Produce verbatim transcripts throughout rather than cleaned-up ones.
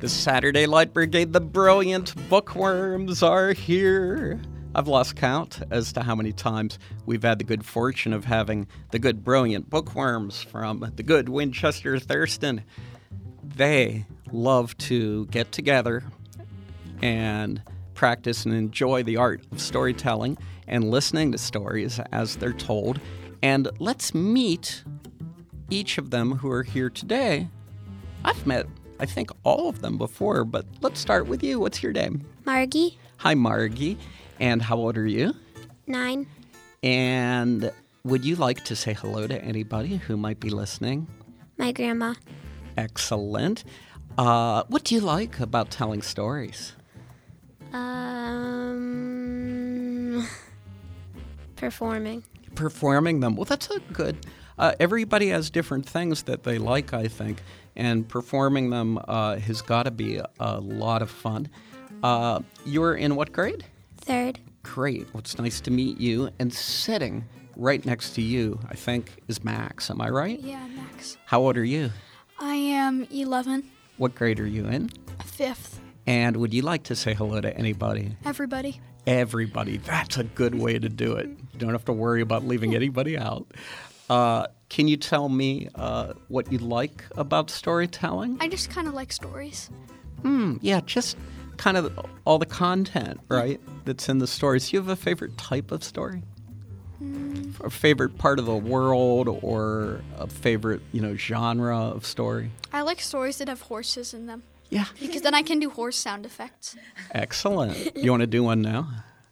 The Saturday Light Brigade, the brilliant bookworms are here. I've lost count as to how many times we've had the good fortune of having the good, brilliant bookworms from the good Winchester Thurston. They love to get together and practice and enjoy the art of storytelling and listening to stories as they're told. And let's meet each of them who are here today. I've met, I think, all of them before, but let's start with you. What's your name? Margie. Hi, Margie. And how old are you? Nine. And would you like to say hello to anybody who might be listening? My grandma. Excellent. Uh, what do you like about telling stories? Um, performing. Performing them. Well, that's a good... Uh, everybody has different things that they like, I think, and performing them uh, has got to be a, a lot of fun. Uh, you're in what grade? Third. Great. Well, it's nice to meet you. And sitting right next to you, I think, is Max. Am I right? Yeah, Max. How old are you? I am eleven. What grade are you in? Fifth. And would you like to say hello to anybody? Everybody. Everybody. That's a good way to do it. You don't have to worry about leaving anybody out. Uh, can you tell me uh, what you like about storytelling? I just kind of like stories. Hmm, yeah, just kind of all the content, right, that's in the stories. Do you have a favorite type of story? Mm. A favorite part of the world or a favorite, you know, genre of story? I like stories that have horses in them. Yeah. Because then I can do horse sound effects. Excellent. You want to do one now?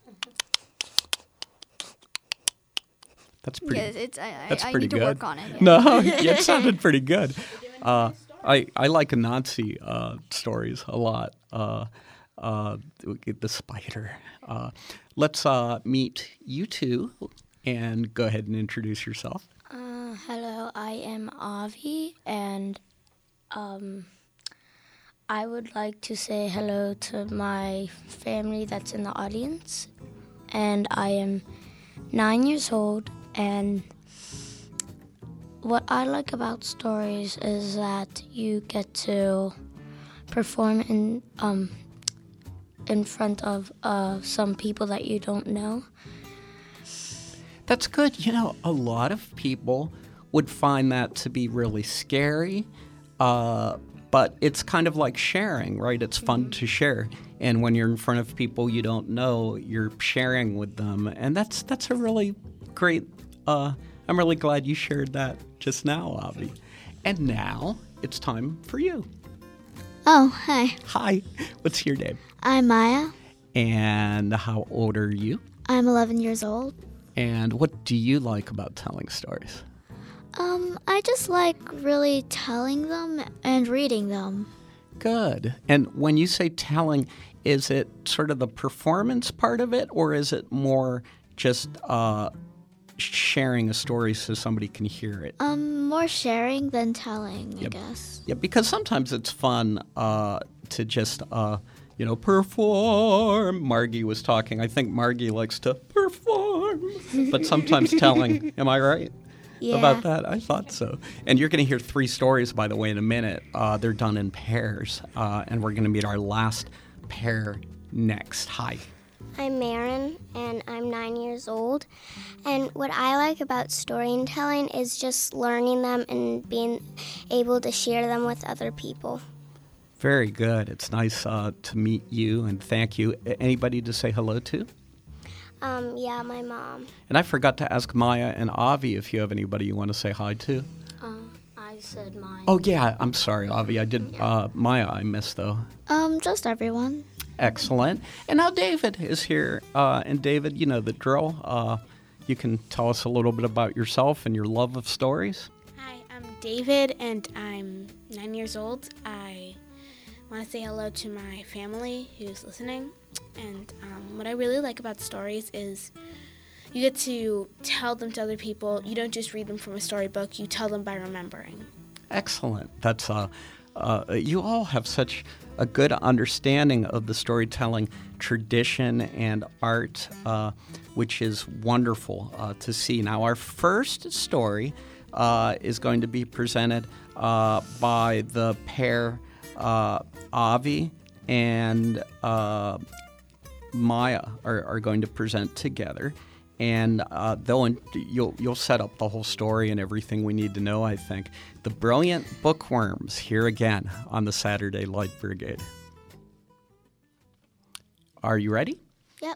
That's pretty. Yeah, it's, I, that's I, pretty I need to good. work on it. Yeah. No, it sounded pretty good. Uh, I I like Nazi uh, stories a lot. Uh, uh, the spider. Uh, let's uh, meet you two and go ahead and introduce yourself. Uh, hello, I am Avi, and um, I would like to say hello to my family that's in the audience. And I am nine years old, and what I like about stories is that you get to perform in um in front of uh, some people that you don't know. That's good. You know, a lot of people would find that to be really scary, uh, but it's kind of like sharing, right? It's fun to share. And when you're in front of people you don't know, you're sharing with them. And that's that's a really great, uh, I'm really glad you shared that just now, Avi. And now it's time for you. Oh, hi. Hi, what's your name? I'm Maya. And how old are you? I'm eleven years old. And what do you like about telling stories? Um, I just like really telling them and reading them. Good. And when you say telling, is it sort of the performance part of it, or is it more just uh, sharing a story so somebody can hear it? Um, more sharing than telling, Yep. I guess. Yeah, because sometimes it's fun uh, to just, uh, you know, perform. Margie was talking. I think Margie likes to perform, but sometimes telling. Am I right? Yeah. About that? I thought so. And you're going to hear three stories, by the way, in a minute. Uh, they're done in pairs, uh, and we're going to meet our last pair next. Hi. I'm Marin, and I'm nine years old. And what I like about storytelling is just learning them and being able to share them with other people. Very good. It's nice uh, to meet you, and thank you. Anybody to say hello to? Um, yeah, my mom. And I forgot to ask Maya and Avi if you have anybody you want to say hi to. Um, I said mine. Oh, yeah. I'm sorry, Avi. I did. Uh, Maya, I missed, though. Um, just everyone. Excellent. And now David is here. Uh, and David, you know the drill. Uh, you can tell us a little bit about yourself and your love of stories. Hi, I'm David, and I'm nine years old. I want to say hello to my family who's listening. And um, what I really like about stories is you get to tell them to other people. You don't just read them from a storybook. You tell them by remembering. Excellent. That's uh, uh, you all have such a good understanding of the storytelling tradition and art, uh, which is wonderful uh, to see. Now, our first story uh, is going to be presented uh, by the pair uh, Avi and uh, Maya are, are going to present together, and uh, they'll you'll you'll set up the whole story and everything we need to know. I think the Brilliant Bookworms here again on the Saturday Light Brigade. Are you ready? Yep.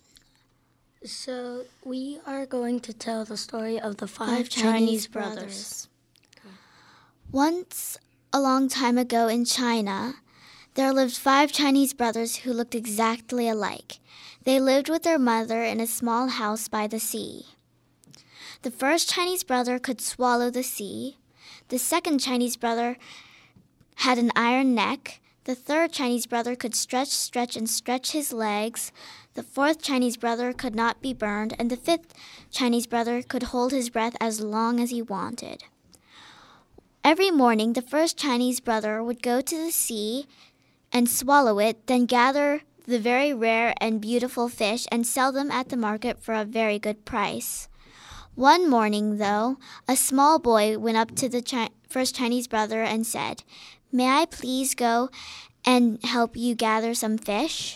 So we are going to tell the story of the five, Five Chinese, Chinese brothers. brothers. Once, a long time ago in China, there lived five Chinese brothers who looked exactly alike. They lived with their mother in a small house by the sea. The first Chinese brother could swallow the sea. The second Chinese brother had an iron neck. The third Chinese brother could stretch, stretch, and stretch his legs. The fourth Chinese brother could not be burned. And the fifth Chinese brother could hold his breath as long as he wanted. Every morning, the first Chinese brother would go to the sea and swallow it, then gather the very rare and beautiful fish and sell them at the market for a very good price. One morning, though, a small boy went up to the Chi- first Chinese brother and said, "May I please go and help you gather some fish?"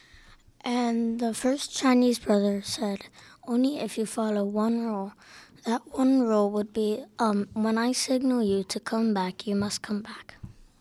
And the first Chinese brother said, "Only if you follow one rule. That one rule would be, um, when I signal you to come back, you must come back."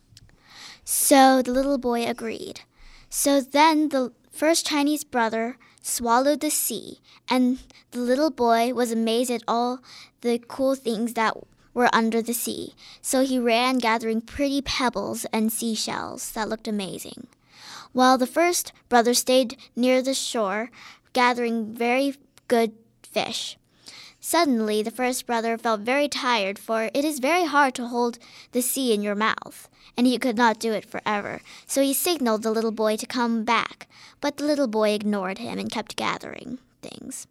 So the little boy agreed. So then the first Chinese brother swallowed the sea, and the little boy was amazed at all the cool things that were under the sea. So he ran gathering pretty pebbles and seashells that looked amazing, while the first brother stayed near the shore gathering very good fish. Suddenly, the first brother felt very tired, for it is very hard to hold the sea in your mouth, and he could not do it forever. So he signaled the little boy to come back, but the little boy ignored him and kept gathering things.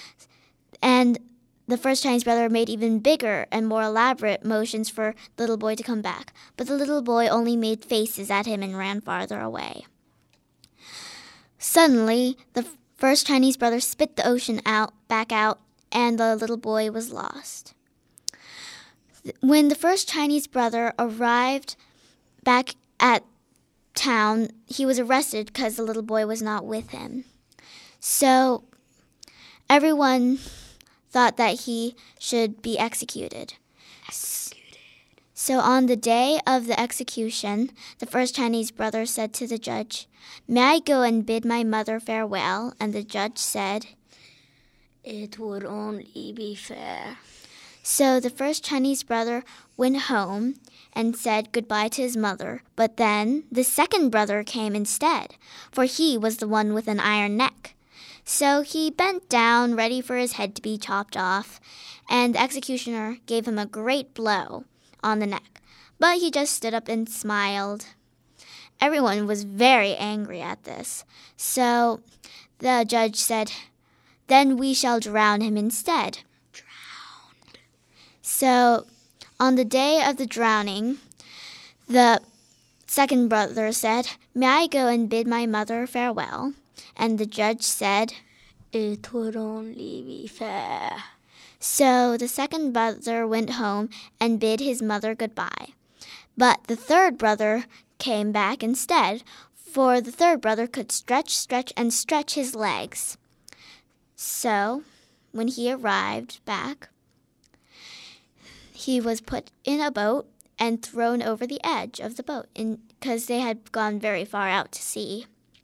And the first Chinese brother made even bigger and more elaborate motions for the little boy to come back, but the little boy only made faces at him and ran farther away. Suddenly, the first Chinese brother spit the ocean out, back out, and the little boy was lost. When the first Chinese brother arrived back at town, he was arrested because the little boy was not with him. So everyone thought that he should be executed. Executed. So on the day of the execution, the first Chinese brother said to the judge, "May I go and bid my mother farewell?" And the judge said, "It would only be fair." So the first Chinese brother went home and said goodbye to his mother. But then the second brother came instead, for he was the one with an iron neck. So he bent down, ready for his head to be chopped off, and the executioner gave him a great blow on the neck. But he just stood up and smiled. Everyone was very angry at this. So the judge said, "Then we shall drown him instead." Drowned. So on the day of the drowning, the second brother said, "May I go and bid my mother farewell?" And the judge said, "It would only be fair." So the second brother went home and bid his mother goodbye. But the third brother came back instead, for the third brother could stretch, stretch, and stretch his legs. So when he arrived back, he was put in a boat and thrown over the edge of the boat because they had gone very far out to sea.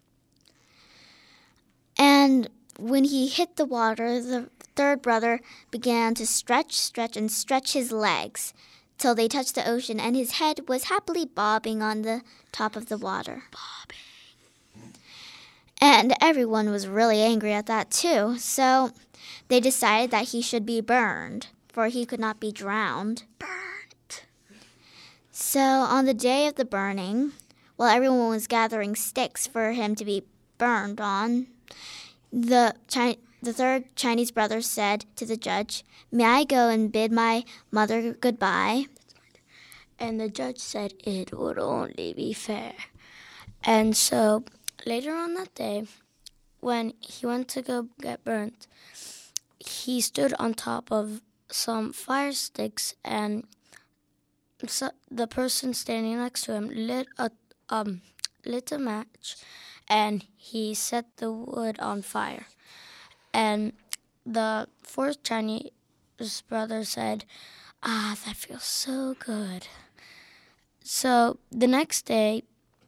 And when he hit the water, the third brother began to stretch, stretch, and stretch his legs till they touched the ocean, and his head was happily bobbing on the top of the water. Bobbing. And everyone was really angry at that too, so they decided that he should be burned, for he could not be drowned. Burnt. So on the day of the burning, while everyone was gathering sticks for him to be burned on, the Chi- the third Chinese brother said to the judge, "May I go and bid my mother goodbye?" And the judge said it would only be fair. And so later on that day, when he went to go get burnt, he stood on top of some fire sticks and so the person standing next to him lit a um lit a match, and he set the wood on fire. And the fourth Chinese brother said, "Ah, that feels so good." So the next day,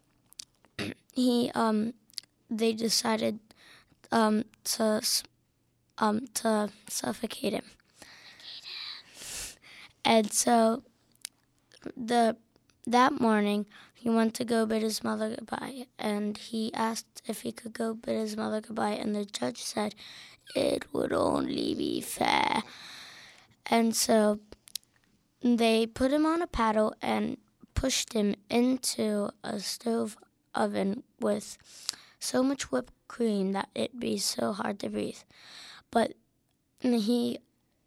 he um they decided um to um to suffocate him. And so the that morning he went to go bid his mother goodbye, and he asked if he could go bid his mother goodbye, and the judge said it would only be fair. And so they put him on a paddle and pushed him into a stove oven with so much whipped cream that it'd be so hard to breathe. But he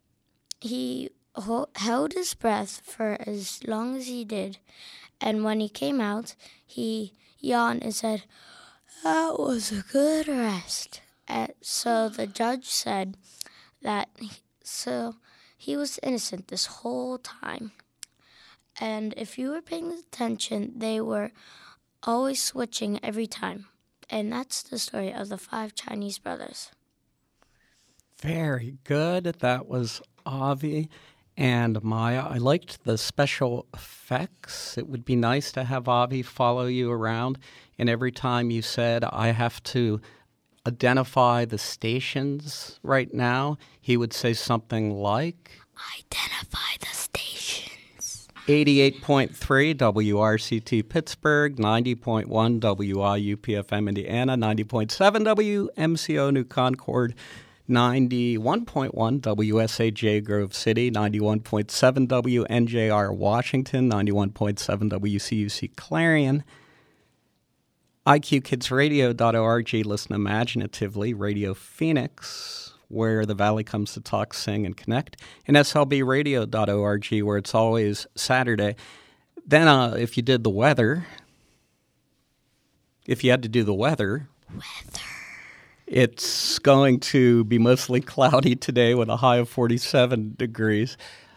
he ho- held his breath for as long as he did, and when he came out, he yawned and said, "That was a good rest." And so the judge said that he, so he was innocent this whole time. And if you were paying attention, they were always switching every time. And that's the story of the five Chinese brothers. Very good. That was Avi and Maya. I liked the special effects. It would be nice to have Avi follow you around, and every time you said, "I have to identify the stations right now," he would say something like, "Identify the stations." eighty-eight point three W R C T Pittsburgh, ninety point one W I U P F M Indiana, ninety point seven W M C O New Concord, ninety-one point one W S A J Grove City, ninety-one point seven W N J R Washington, ninety-one point seven W C U C Clarion, I Q Kids Radio dot org, listen imaginatively, Radio Phoenix, where the Valley comes to talk, sing, and connect, and S L B radio dot org, where it's always Saturday. Then uh, if you did the weather, if you had to do the weather, Weather. It's going to be mostly cloudy today with a high of forty-seven degrees.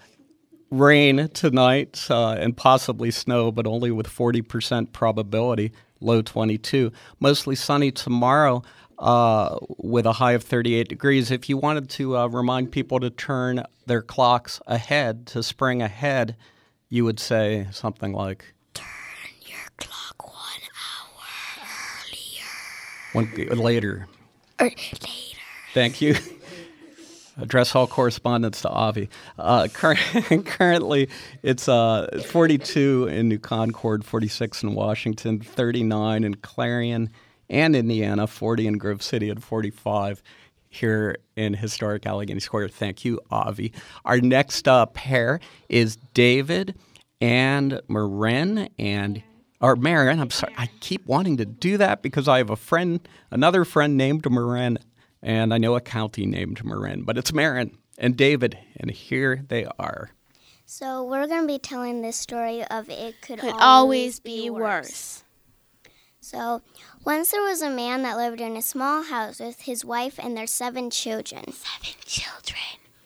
Rain tonight uh, and possibly snow, but only with forty percent probability, low twenty-two. Mostly sunny tomorrow uh, with a high of thirty-eight degrees. If you wanted to uh, remind people to turn their clocks ahead, to spring ahead, you would say something like, "Turn your clock one hour earlier." One, later. Or later. Thank you. Address all correspondence to Avi. Uh, cur- currently, it's uh, forty-two in New Concord, forty-six in Washington, thirty-nine in Clarion and Indiana, forty in Grove City, and forty-five here in historic Allegheny Square. Thank you, Avi. Our next uh, pair is David and Maren, and or Maren. I'm sorry, I keep wanting to do that because I have a friend, another friend named Maren. And I know a county named Marin, but it's Maren and David, and here they are. So we're going to be telling this story of It Could, Could Always, always Be, be worse. worse. So once there was a man that lived in a small house with his wife and their seven children. Seven children.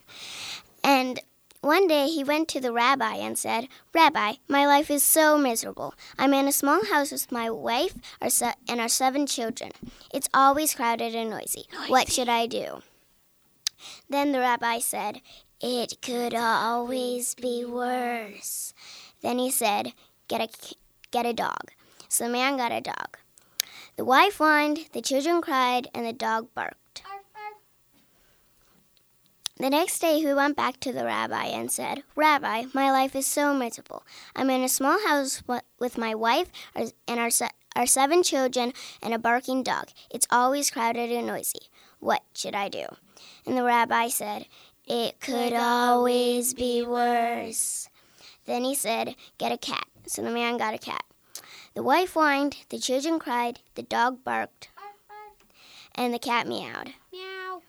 And one day he went to the rabbi and said, "Rabbi, my life is so miserable. I'm in a small house with my wife our se- and our seven children. It's always crowded and noisy. noisy. What should I do?" Then the rabbi said, "It could always be worse." Then he said, get a, get a dog. So the man got a dog. The wife whined, the children cried, and the dog barked. The next day he went back to the rabbi and said, "Rabbi, my life is so miserable. I'm in a small house with my wife and our, se- our seven children and a barking dog. It's always crowded and noisy. What should I do?" And the rabbi said, "It could always be worse." Then he said, "Get a cat." So the man got a cat. The wife whined, the children cried, the dog barked, and the cat meowed. Meow.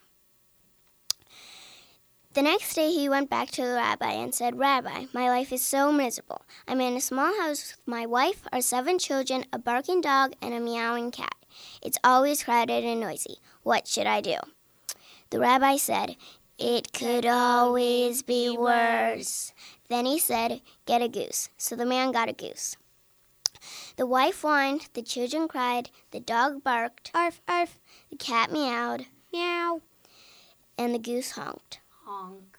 The next day he went back to the rabbi and said, "Rabbi, my life is so miserable. I'm in a small house with my wife, our seven children, a barking dog, and a meowing cat. It's always crowded and noisy. What should I do?" The rabbi said, It could always be worse. Then he said, get a goose. So the man got a goose. The wife whined, the children cried, the dog barked, arf, arf, the cat meowed, meow, and the goose honked. Honk.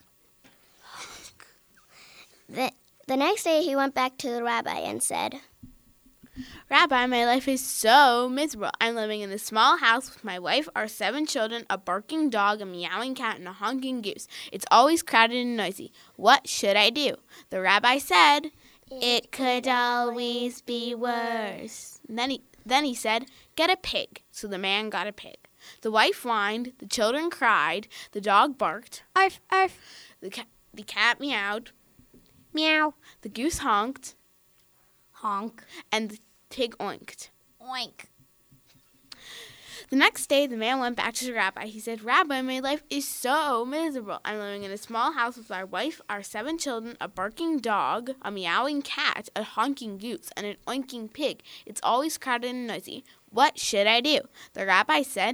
The, the next day he went back to the rabbi and said, Rabbi, my life is so miserable. I'm living in a small house with my wife, our seven children, a barking dog, a meowing cat, and a honking goose. It's always crowded and noisy. What should I do? The rabbi said, it could always be worse. And then he, then he said, get a pig. So the man got a pig. The wife whined, the children cried, the dog barked, arf, arf. The, ca- the cat meowed, meow. The goose honked, Honk. and the pig oinked. Oink. The next day, the man went back to the rabbi. He said, Rabbi, my life is so miserable. I'm living in a small house with our wife, our seven children, a barking dog, a meowing cat, a honking goose, and an oinking pig. It's always crowded and noisy. What should I do? The rabbi said,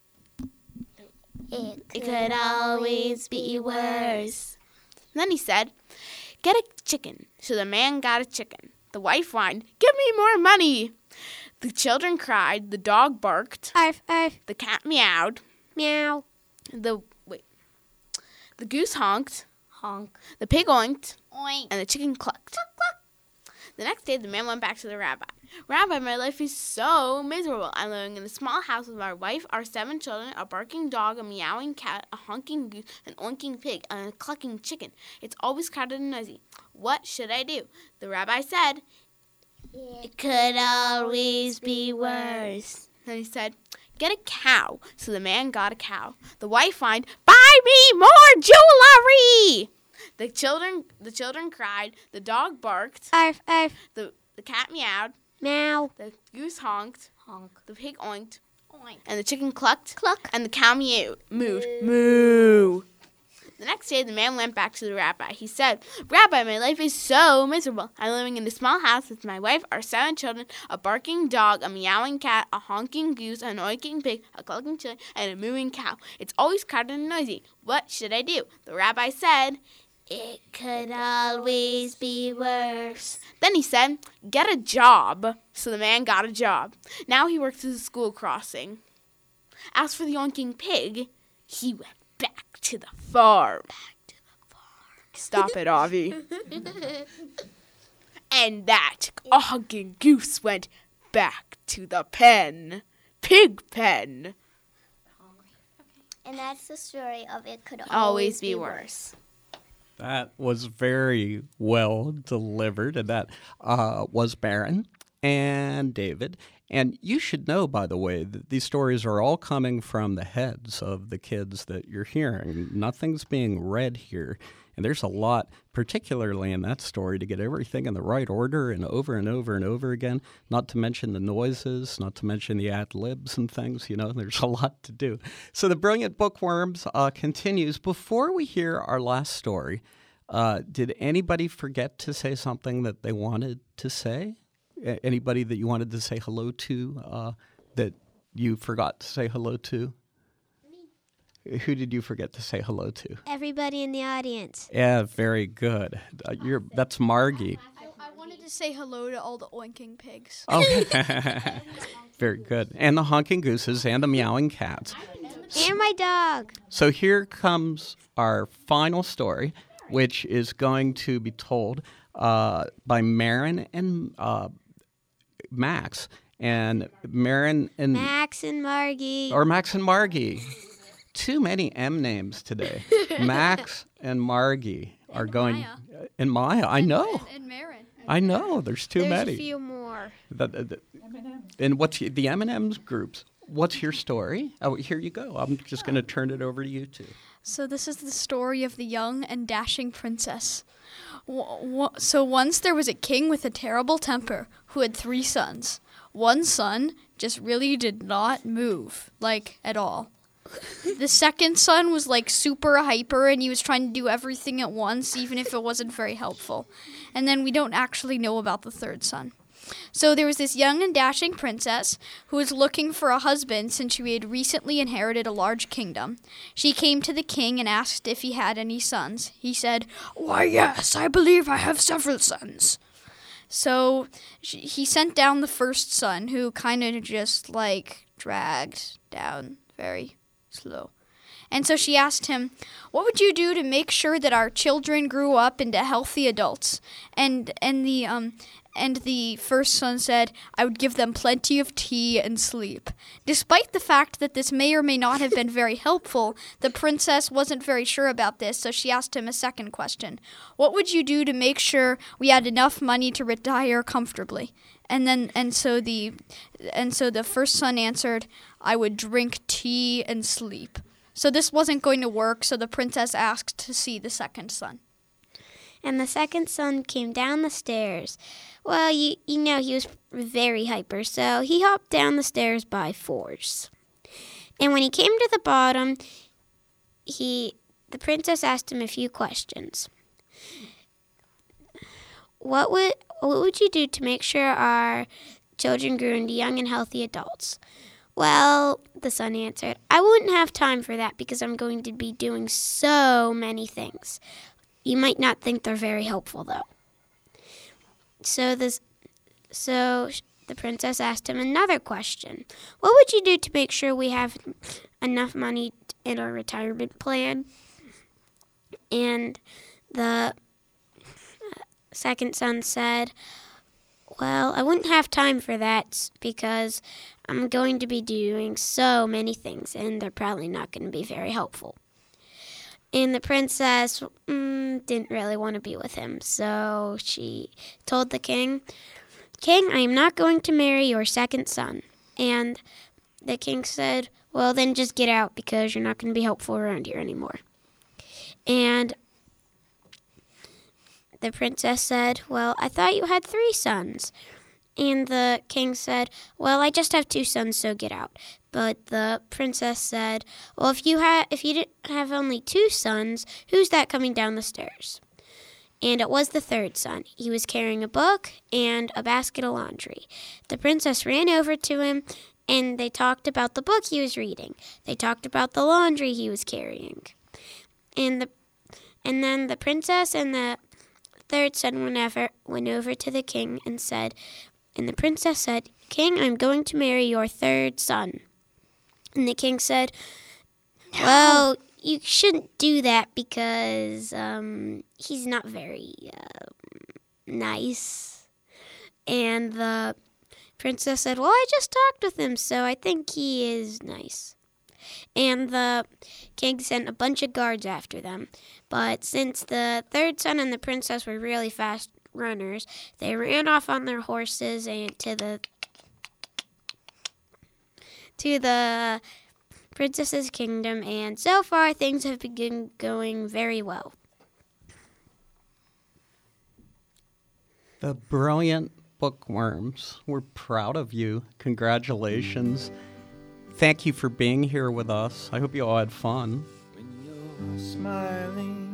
it it could always be worse. And then he said, get a chicken. So the man got a chicken. The wife whined, give me more money. The children cried, the dog barked, arf, arf, the cat meowed, meow. the wait, the goose honked, Honk. the pig oinked, Oink. and the chicken clucked. The next day, the man went back to the rabbi. Rabbi, my life is so miserable. I'm living in a small house with my wife, our seven children, a barking dog, a meowing cat, a honking goose, an oinking pig, and a clucking chicken. It's always crowded and noisy. What should I do? The rabbi said, it could always be worse. And he said, get a cow. So the man got a cow. The wife whined, buy me more jewelry. The children, the children cried. The dog barked. Arf, arf, The the cat meowed. meow. The goose honked. Honk. The pig oinked. Oink. And the chicken clucked. Cluck. And the cow mewed. Mooed. Moo. The next day, the man went back to the rabbi. He said, Rabbi, my life is so miserable. I'm living in a small house with my wife, our seven children, a barking dog, a meowing cat, a honking goose, an oinking pig, a clucking chicken, and a mooing cow. It's always crowded and noisy. What should I do? The rabbi said, it could always be worse. Then he said, get a job. So the man got a job. Now he works at a school crossing. As for the oinking pig, he went back to the farm. Back to the farm. Stop it, Avi. And that honking goose went back to the pen. Pig pen. And that's the story of It Could Always, Always be worse. That was very well delivered, and that uh, was Baron and David. And you should know, by the way, that these stories are all coming from the heads of the kids that you're hearing. Nothing's being read here. And there's a lot, particularly in that story, to get everything in the right order and over and over and over again, not to mention the noises, not to mention the ad-libs and things. You know, there's a lot to do. So the Brilliant Bookworms uh, continues. Before we hear our last story, uh, did anybody forget to say something that they wanted to say? A- anybody that you wanted to say hello to uh, that you forgot to say hello to? Who did you forget to say hello to? Everybody in the audience. Yeah, very good. Uh, you're that's Margie. I, I wanted to say hello to all the oinking pigs. Oh, very good. And the honking gooses and the meowing cats. And my dog. So here comes our final story, which is going to be told uh, by Marin and uh, Max. And Marin and Max and Margie. or Max and Margie. Too many M names today. Max and Margie are going. Maya. And Maya, I know. And, and Marin. I know. There's too There's many. a few more. The, the, the, and what's y- the M and M's groups? What's your story? Oh, here you go. I'm just going to turn it over to you two. So this is the story of the young and dashing princess. W- w- so once there was a king with a terrible temper who had three sons. One son just really did not move, like, at all. The second son was like super hyper and he was trying to do everything at once, even if it wasn't very helpful. And then we don't actually know about the third son. So there was this young and dashing princess who was looking for a husband since she had recently inherited a large kingdom. She came to the king and asked if he had any sons. He said, "Why, yes, I believe I have several sons." So she, he sent down the first son, who kind of just like dragged down very slow. And so she asked him, "What would you do to make sure that our children grew up into healthy adults?" And and the um and the first son said, "I would give them plenty of tea and sleep." Despite the fact that this may or may not have been very helpful, the princess wasn't very sure about this, so she asked him a second question. "What would you do to make sure we had enough money to retire comfortably?" And then and so the and so the first son answered, "I would drink tea and sleep." So this wasn't going to work, so the princess asked to see the second son. And the second son came down the stairs. Well, you, you know, he was very hyper, so he hopped down the stairs by force. And when he came to the bottom, he the princess asked him a few questions. What would what would you do to make sure our children grew into young and healthy adults? Well, the son answered, "I wouldn't have time for that because I'm going to be doing so many things. You might not think they're very helpful, though." So this, so the princess asked him another question. "What would you do to make sure we have enough money in our retirement plan?" And the second son said, "Well, I wouldn't have time for that because I'm going to be doing so many things, and they're probably not going to be very helpful." And the princess mm, didn't really want to be with him, so she told the king, "King, I am not going to marry your second son." And the king said, "Well, then just get out because you're not going to be helpful around here anymore." And the princess said, "Well, I thought you had three sons." And the king said, "Well, I just have two sons, so get out." But the princess said, "Well, if you ha- if you didn't have only two sons, who's that coming down the stairs?" And it was the third son. He was carrying a book and a basket of laundry. The princess ran over to him, and they talked about the book he was reading. They talked about the laundry he was carrying. And the and then the princess and the third son went over, went over to the king and said, and the princess said, "King, I'm going to marry your third son." And the king said, "No. Well, you shouldn't do that because um, he's not very uh, nice." And the princess said, "Well, I just talked with him, so I think he is nice." And the king sent a bunch of guards after them. But since the third son and the princess were really fast runners, they ran off on their horses and to the to the princess's kingdom, and so far things have been going very well. The brilliant bookworms. We're proud of you. Congratulations. Thank you for being here with us. I hope you all had fun. When you're smiling